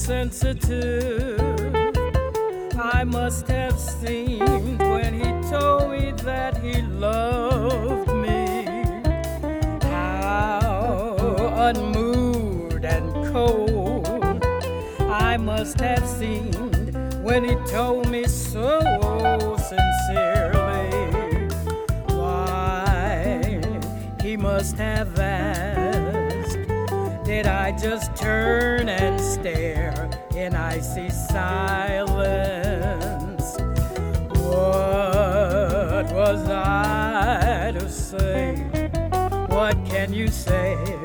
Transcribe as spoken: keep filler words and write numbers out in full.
sensitive. I must have seemed when he told me that he loved me. How unmoved and cold I must have seemed when he told me so sincerely. Why, he must have asked, did I just turn and stare in icy silence? What was I to say? What can you say